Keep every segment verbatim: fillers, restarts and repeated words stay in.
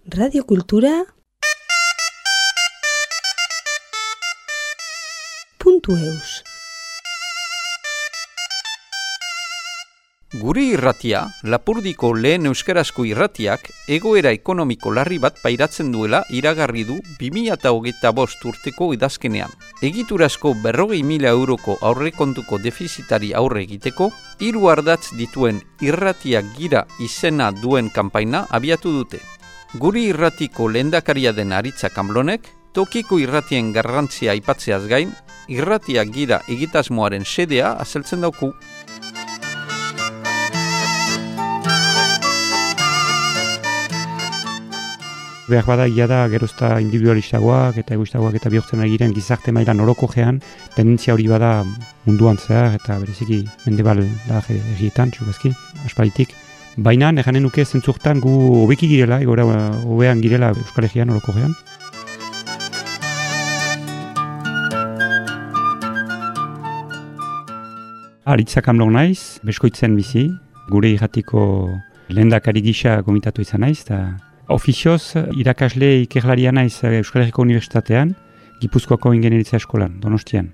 radiokultura puntu eus. Gure irratia, Lapurdiko lehen euskarazko irratiak, egoera ekonomiko larri bat pairatzen duela iragarri du bi mila hogeita bost urteko idazkenean. Egiturazko berrogei mila euroko aurrekontuko defizitari aurre egiteko, hiru ardatz dituen irratia gira izena duen kanpaina abiatu dute. Gure irratiko lehendakaria den Aritza Kanblonek, tokiko irratien garrantzia aipatzeaz gain, irratia gira egitasmoaren xedea azaltzen dauku. Behar bada ia da gerozta individualistagoak eta egoistagoak eta bihurtzen egiren gizarte mailan orokojean tendentzia hori bada munduan zehar eta bereziki mendebal da egietan, txugazki, aspalitik. Baina, eganen nuke zentzurtan gu hobeki girela, egora hobean girela Euskal Herrian orokojean. Aritza Kanblon naiz, Beskoitzen bizi, gure irratiko lehendakari gisa gomitatu izan naiz, eta ofizioz, irakasle ikerlaria naiz Euskal Herriko Unibertsitatean, Gipuzkoako Ingeniaritza Eskolan, Donostian.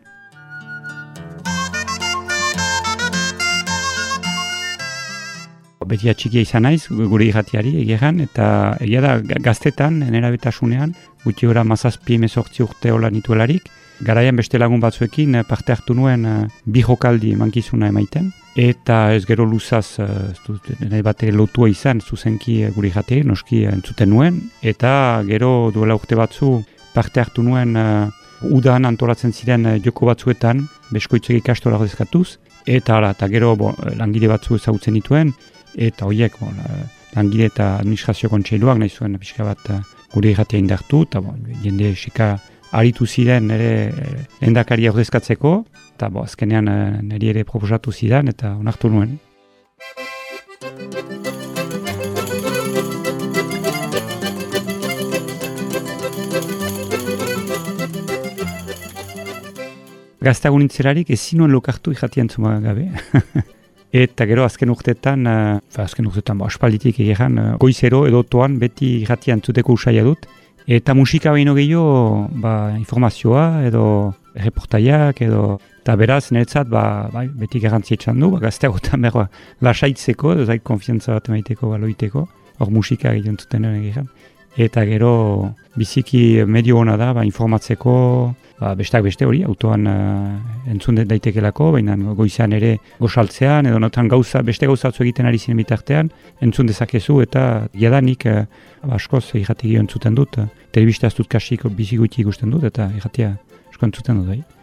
Beti atxikia izan naiz, gure irratiari egeran, eta egia da gaztetan, nerabetasunean, guti gora mazazpi mezortzi urte hola nituelarik, garaian beste lagun batzuekin parte hartu nuen bi jokaldi emankizuna emaiten, eta ez gero luzaz, nahi bate lotua izan, zuzenki gure irratiari, noski entzuten nuen, eta gero duela urte batzu parte hartu nuen uh, udan antolatzen ziren joko batzuetan, Beskoitzeko ikastola ordezkatuz, eta ala, eta gero bo, langile batzu ezagutzen dituen, eta horiek bon, langile eta administrazio kontseiluak nahi zuen pixka bat gure irratia indartu, eta bon, jende esika aritu ziren ere lehendakaria ordezkatzeko, eta bo, azkenean niri ere proposatu zidan eta onartu nuen. Gaztagun nintzerarik ezin nuen lokartu irratia entzuma gabe. Eta gero azken urtetan, uh, azken urtetan bo, aspalditik egeran, uh, goizero edo toan beti irratia entzuteko usaila dut. Eta musika baino gehiago ba, informazioa edo reportaiak edo eta beraz niretzat ba, ba, beti garrantzia etxan du, ba, gazteagotan behar ba, lasaitzeko, edo zait konfiantza bat emaiteko, baloiteko, hor musika egiten zuten egeran. Eta gero biziki medio hona da ba, informatzeko, ba, besteak beste hori, autoan uh, entzun daitekelako, baina goizan ere gosaltzean, edo notan gauza, beste gauzatzu egiten ari zinen bitartean, entzun dezakezu eta jadanik uh, askoz irratia entzuten dut, uh, telebista ez dut kasik biziguti ikusten dut, eta irratia asko entzuten dut. Bai.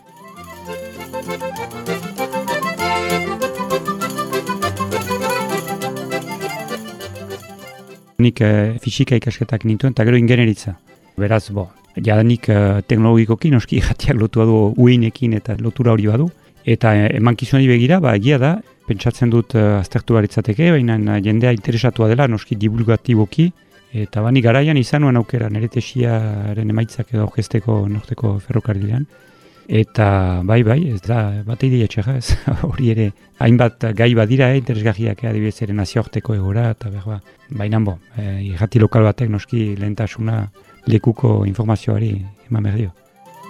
Nik uh, fisika ikasketak nintuen, eta gero ingeniaritza. Beraz, bo, jadanik uh, teknologikoki noski irratiak lotua du uinekin eta lotura hori badu. Eta uh, emankizunari begira, ba, egia da, pentsatzen dut uh, aztertu baritzateke, baina uh, jendea interesatua dela, noski divulgatiboki. Eta bani garaian izan nuen aukera, nire tesiaren emaitzak edo aurkezteko norteko ferrokarilean. Eta bai, bai, ez da, bat idea txerra, ez, hori ere, hainbat gai badira, eh, interesgarriak, eh, adibidez ere nazioarteko egora, eta behar, baina bo, eh, irrati lokal batek noski lehentasuna lekuko informazioari eman behar dio.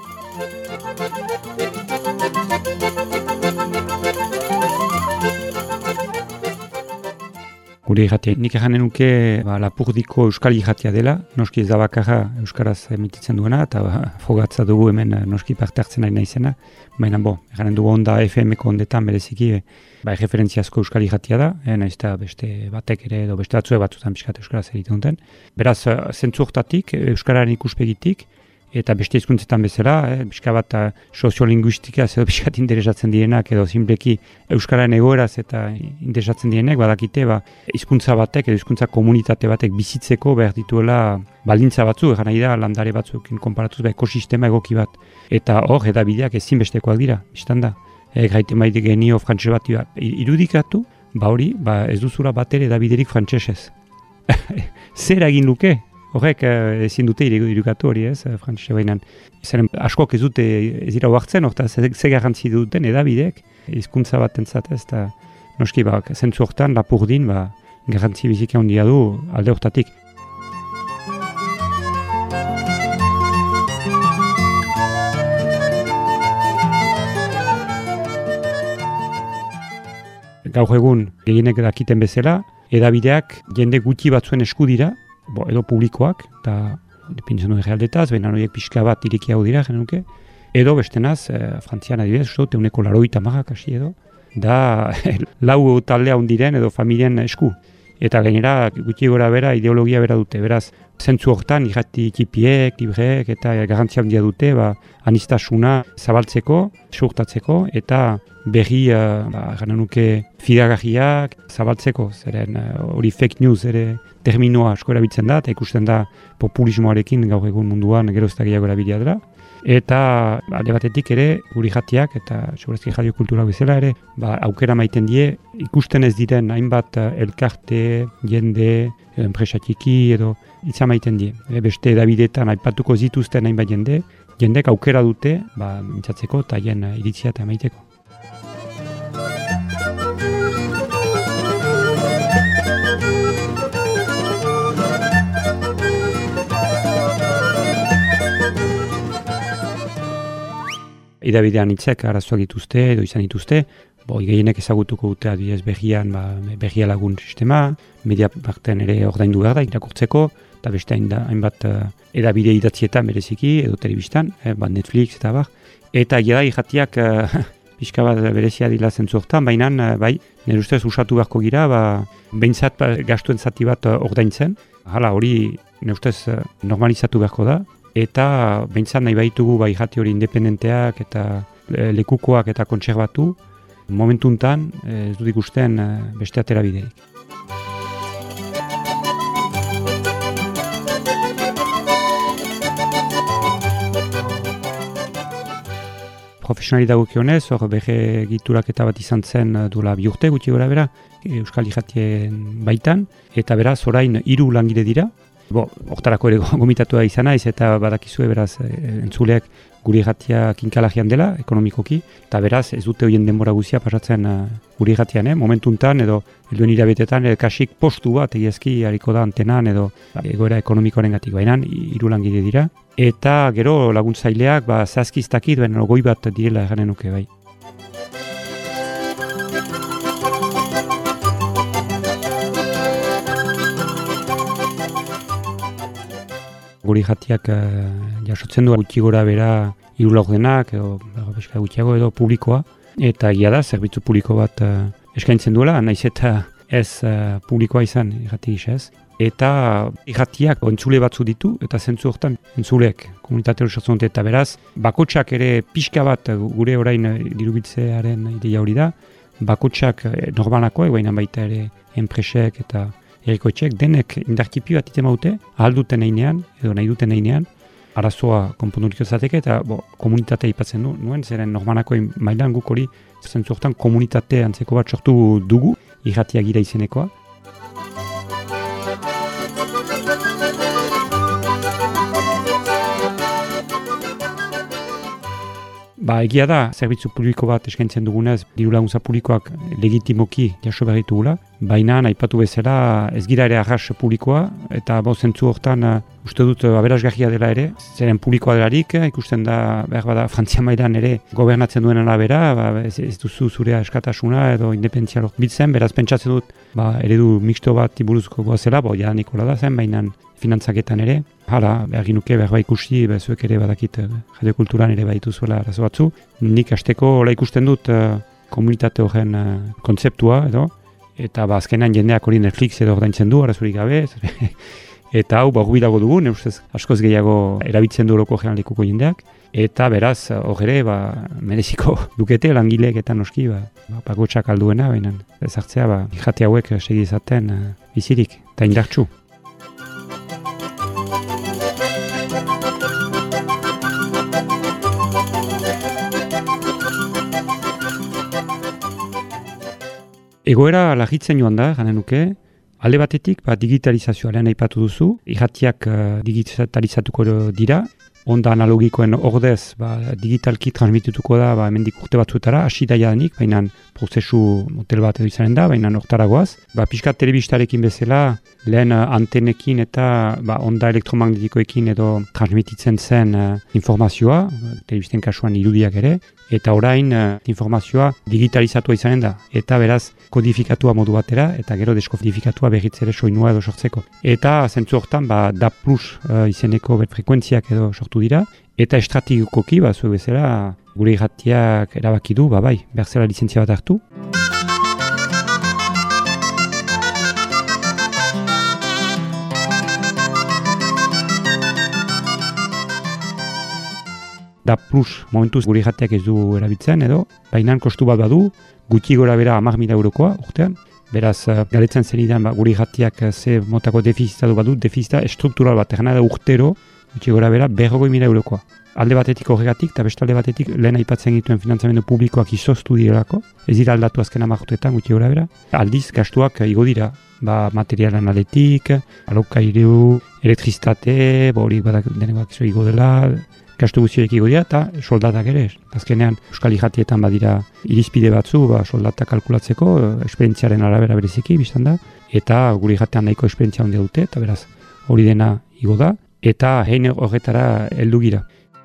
Gure irratia. Nik erranen nuke ba, Lapurdiko euskal irratia dela, noski ez da bakarra euskaraz emititzen duena, eta ba, frogatza dugu hemen noski parte hartzen ari naizena. Baina bo, erranen dugu onda F M-ko ondetan bereziki, ba, referentziazko euskal irratia da, eh, naiz eta beste batek ere, edo beste batzue batzutan pixkat euskaraz egiten duten. Beraz, zentzurtatik, euskararen ikuspegitik, eta beste hizkuntzetan bezala, eh, pixka bat soziolinguistika edo pixkat interesatzen direnak edo simpleki euskararen egoeraz eta interesatzen direnak badakite ba, hizkuntza batek edo hizkuntza komunitate batek bizitzeko behar dituela baldintza batzu, egan nahi da landare batzuekin konparatuz ba, ekosistema egoki bat. Eta hor, edabideak ezinbestekoak dira, biztan da. E, gaiten baite genio frantses bat irudikatu, ba hori, ba, ez duzula bat ere edabiderik frantsesez. Zer egin luke? Horrek ezin dute irudikatu hori ez, frantsese bainan. Zeren askok ez dute ez dira hartzen, horta ze garrantzi duten edabideek, hizkuntza bat entzat ez, eta noski ba, zentzu hortan Lapurdin ba, garrantzi biziki handia du alde hortatik. Gaur egun gehienek dakiten bezala, edabideak jende gutxi batzuen esku dira, bo, edo publikoak, eta depintzen duen realdetaz, baina horiek pixka bat irikiago dira, genuke, edo bestenaz, eh, Frantzian adibidez, uste dut, euneko laroita marrak hasi edo, da lau taldea hundiren edo familien esku. Eta gainera gutxi gora bera ideologia bera dute, beraz, zentzu hortan irrati txipiek, libreek eta garantzia handia dute, ba, anistasuna zabaltzeko, surtatzeko eta berri, uh, ba, gana nuke fidagarriak zabaltzeko, zeren hori uh, fake news ere terminoa asko erabiltzen da, eta ikusten da populismoarekin gaur egun munduan gero ez da gehiago erabilia dela. Eta alde batetik ere, guri jatiak eta segurazki jaio kulturak bezala ere, ba, aukera maiten die, ikusten ez diren hainbat elkarte, jende, edo enpresa txiki edo hitza maiten die. E, beste edabideetan aipatuko zituzten hainbat jende, jendek aukera dute, ba, mintzatzeko eta haien iritzia eta maiteko. Edabidean hitzek arazoak dituzte edo izan dituzte, bo, gehienek ezagutuko dute adibidez behian, ba, behia lagun sistema, media parten ere ordaindu behar da irakurtzeko, eta beste hainbat uh, edabide idatzietan bereziki edo telebistan, eh, ba, Netflix eta bar. Eta egia da irratiak uh, pixka bat berezia dila zentzu hortan, baina uh, bai, nire ustez usatu beharko gira, ba, behintzat ba, gastuen zati bat uh, ordaintzen, hala hori nire ustez uh, normalizatu beharko da, eta behintzat nahi baitugu bai jati hori independenteak eta lekukoak eta kontserbatu, momentuntan ez dut ikusten beste atera biderik. Profesionali dagokionez, hor bege egiturak eta bat izan zen duela bi urte gutxi gora bera, Euskal Irratien baitan, eta beraz orain hiru langile dira. Bo, hortarako ere gomitatua izan naiz eta badakizue beraz entzuleak guri irratia kinkalagian dela, ekonomikoki, eta beraz ez dute horien denbora guzia pasatzen uh, guri irratian, eh? Momentuntan edo helduen irabetetan kasik postu bat egiazki hariko da antenan edo ba, egoera ekonomikoaren gatik bainan, hiru langile dira. Eta gero laguntzaileak ba, zazkiztakit, baina goi bat direla erranen nuke bai. Guri jatiak uh, jasotzen du gutxi gora bera hiru laurdenak edo beska gutxiago edo publikoa, eta egia da zerbitzu publiko bat uh, eskaintzen duela, naiz eta ez uh, publikoa izan irrati gisa ez. Eta irratiak entzule batzu ditu eta zentzu hortan entzuleek komunitate hori sortzen dute, eta beraz bakotsak ere pixka bat gure orain dirubitzearen ideia hori da, bakotsak normalakoak, baina baita ere enpresek eta erikoetxek denek indarkipi bat itema dute, ahal duten einean, edo nahi duten einean, arazoa konpondurik izateke eta bo, komunitatea ipatzen du, nuen, zeren normanako mailan guk hori zentzu hortan komunitate antzeko bat sortu dugu, irratia gira izenekoa. Ba, egia da, zerbitzu publiko bat eskaintzen dugunez, diru laguntza publikoak legitimoki jaso behar ditugula, baina aipatu bezala ez gira ere arras publikoa, eta bo zentzu hortan uh, uste dut uh, aberasgarria dela ere, zeren publikoa delarik, uh, ikusten da, behar bada, Frantzia mailan ere gobernatzen duen arabera, ba, ez, ez duzu zure askatasuna edo independentzia bitzen, beraz pentsatzen dut, ba, eredu mixto bat iburuzko goazela, bo, ja Nikola da zen, baina finantzaketan ere, hala, behar ginuke, behar ba ikusi, bezuek ere badakit, radio kulturan ere baditu zuela arazo batzu. Nik hasteko hola ikusten dut uh, komunitate horren uh, kontzeptua, edo, eta ba, azkenan jendeak hori Netflix edo ordaintzen du, arazurik gabe, eta hau, ba, gubi dago dugu, neustez askoz gehiago erabiltzen du oroko generalikuko jendeak, eta beraz, hor ere, ba, mereziko lukete langileek eta noski, ba, ba, bakotsak alduena, baina ez hartzea, ba, irrati hauek segi izaten uh, bizirik, eta indartsu. Egoera lagitzen joan da, gana nuke, alde batetik ba, digitalizazioaren aipatu duzu, irratiak uh, digitalizatuko dira, onda analogikoen ordez ba, digitalki transmitutuko da ba, hemendik urte batzuetara, hasi da jadanik, baina prozesu motel bat edo izanen da, baina hortaragoaz. Ba, pixkat telebistarekin bezala, lehen uh, antenekin eta ba, onda elektromagnetikoekin edo transmititzen zen uh, informazioa, telebisten kasuan irudiak ere, eta orain uh, informazioa digitalizatua izanen da, eta beraz kodifikatua modu batera, eta gero deskodifikatua berriz ere soinua edo sortzeko. Eta zentzu hortan, ba, D A B plus uh, izeneko frekuentziak edo sortu dira, eta estrategikoki, ba, zuek bezala, gure irratiak erabaki du, ba, bai, berzela lizentzia bat hartu. D A B plus momentuz gure irratiak ez du erabiltzen edo, baina kostu bat badu, gutxi gora bera hamar mila eurokoa urtean. Beraz, galetzen zenidan ba, gure irratiak ze motako defizita du badu, defizita estruktural bat, egana da urtero, gutxi gora bera, berrogoi mila eurokoa. Alde batetik horregatik, eta beste alde batetik lehen aipatzen dituen finantzamendu publikoak izoztu direlako, ez dira aldatu azken hamar urteetan gutxi gora bera. Aldiz, gastuak igo dira, ba, materialan aletik, alokairu, elektrizitate, ba, hori badak denekoak izo igo dela, gastu guztiak igo dira, eta soldatak ere. Azkenean, Euskal Irratietan badira irizpide batzu, ba, soldatak kalkulatzeko, esperientziaren arabera bereziki, biztan da, eta gure irratean nahiko esperientzia handia dute, eta beraz, hori dena igo da, eta hein horretara heldu gira.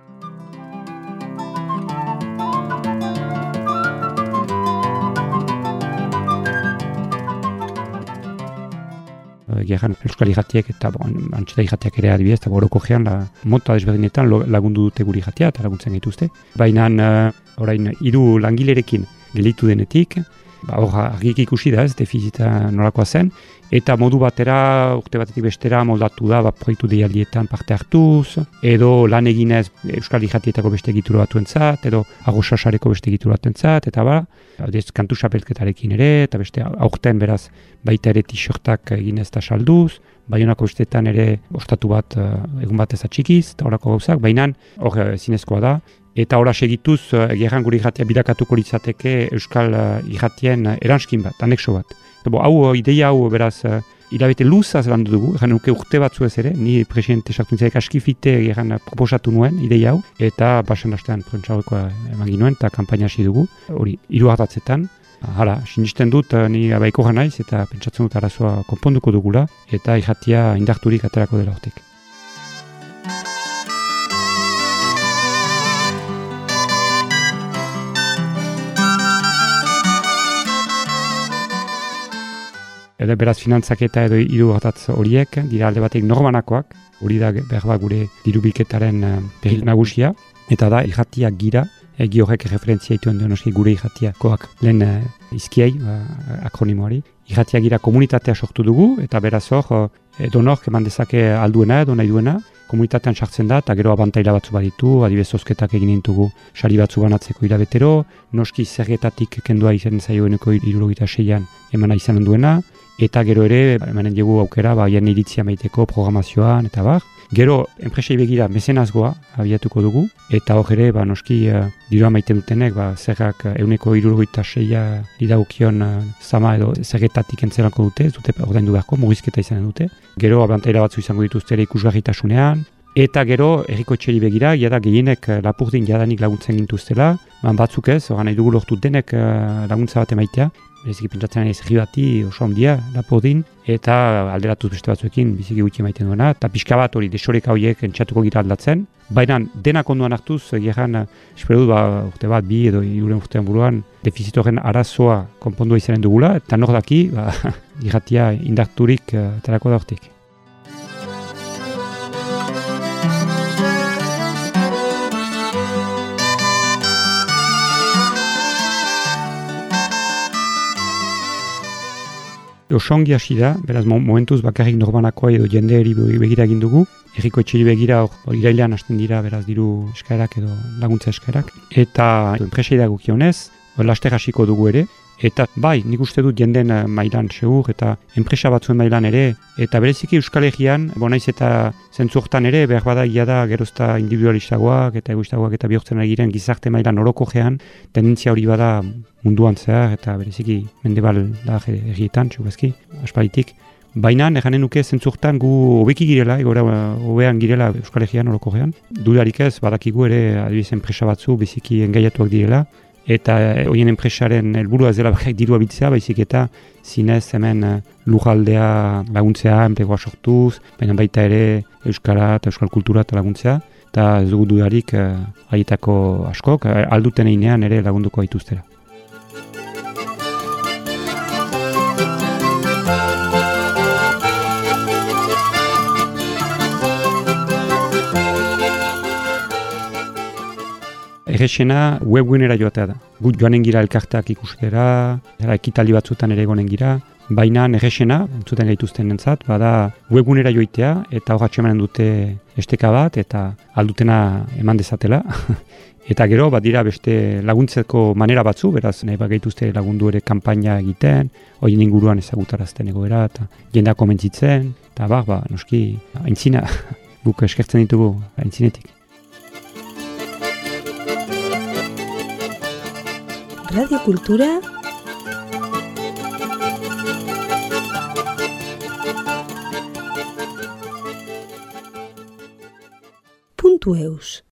Gehan Euskal Irratiek eta bon, antxeta irratiak ere adibidez, eta goroko gehan la, mota desberdinetan lagundu dute gure irratia eta laguntzen gaituzte. Baina uh, orain hiru langilerekin gelitu denetik, ba, hor argik ikusi da ez, defizita nolakoa zen, eta modu batera, urte batetik bestera moldatu da, ba, proiektu deialdietan parte hartuz, edo lan eginez Euskal Irratietako beste egitura batuentzat, edo Arrosasareko beste egitura batuentzat, eta ba, adez, kantu xapelketarekin ere, eta beste aurten beraz baita ere t-shirtak eginez eta salduz, Baionako bestetan ere ostatu bat egun batez atxikiz, eta horako gauzak, baina hor zinezkoa da. Eta horra segituz, egeran gure irratia birakatuko litzateke Euskal irratien eranskin bat, anexo bat. Bo, hau ideia hau beraz hilabete luzaz landu dugu, egan nuke urte batzu ez ere, ni presidente sartu nintzaik askifite egeran proposatu nuen ideia hau, eta basen hastean prentsaurrekoa eman ginuen, eta kampaina hasi dugu, hori hiru hartatzetan. Hala, sinisten dut, ni abaiko naiz eta pentsatzen dut arazoa konponduko dugula, eta irratia indarturik aterako dela hortik. Edo beraz finantzaketa edo hiru hartatz horiek, dira alde batek norbanakoak, hori da behar gure dirubilketaren berri nagusia, eta da irratia gira, egi horrek referentzia ituen duen oski gure irratiakoak lehen uh, izkiei, uh, akronimoari. Irratia gira komunitatea sortu dugu, eta beraz hor, edo nork eman dezake alduena edo nahi duena, komunitatean sartzen da, eta gero abantaila batzu baditu, adibidez zozketak egin dintugu sari batzu banatzeko hilabetero, noski zergetatik kendua izan zaioeneko hirurogeita seian emana izan duena, eta gero ere, emanen dugu aukera, ba, jen iritzia maiteko programazioan, eta bar. Gero, enpresei begira mezenazgoa abiatuko dugu, eta hor ere, ba, noski, uh, dirua maite dutenek, ba, zerrak uh, euneko hirurogeita seia lidagokion uh, zama edo zergetatik entzelanko dute, ez dute ordaindu beharko, mugizketa izanen dute. Gero, abantaila batzu izango dituzte ere ikusgarritasunean, eta gero, herriko etxeri begira, jada gehienek uh, lapurdin jadanik laguntzen gintuztela, man batzuk ez, oran nahi dugu lortu denek uh, laguntza bat emaitea, bereziki pentsatzen ez herri bati oso handia lapurdin, eta alderatuz beste batzuekin biziki gutxi emaiten duena, eta pixka bat hori desoreka horiek entxatuko gira aldatzen. Baina denak onduan hartuz, geran, espero dut, ba, urte bat, bi edo hiruren urtean buruan, defizitoren arazoa konpondua izanen dugula, eta nor daki, ba, irratia indarturik aterako da hortik. Osongi hasi da, beraz momentuz bakarrik norbanakoa edo jendeari begira egin dugu, herriko etxeri begira hor irailean hasten dira beraz diru eskaerak edo laguntza eskaerak, eta enpresei dagokionez, laster hasiko dugu ere, eta bai, nik uste dut jenden mailan segur, eta enpresa batzuen mailan ere, eta bereziki Euskal Herrian, bonaiz eta zentzu hortan ere, behar bada ia da gerozta individualistagoak eta egoistagoak eta bihurtzen egiren gizarte mailan orokogean, tendentzia hori bada munduan zehar, eta bereziki mendebal da herrietan, txugazki, aspalitik, Baina, eganen nuke zentzurtan gu hobeki girela, egora hobean girela Euskal Herrian orokorrean. Dudarik ez, badakigu ere, adibidez enpresa batzu, biziki engaiatuak direla, eta horien enpresaren helburua ez dela bakarrik dirua biltzea, baizik eta zinez hemen lurraldea laguntzea, enplegoa sortuz, baina baita ere Euskara eta Euskal kultura eta laguntzea, eta ez dugu dudarik haietako askok, alduten einean ere lagunduko gaituztera. Errexena webgunera joatea da. Gut joanen gira elkarteak ikustera, ekitaldi batzutan ere egonen gira, baina errexena, entzuten gaituzten entzat, bada webgunera joitea eta hor atxemanen dute esteka bat eta aldutena eman dezatela. Eta gero, badira beste laguntzeko manera batzu, beraz nahi bat gaituzte lagundu ere kanpaina egiten, horien inguruan ezagutarazten egoera, eta jendea komentzitzen, eta bar, ba, noski, aintzina, guk eskertzen ditugu aintzinetik. Radio Kultura puntu eus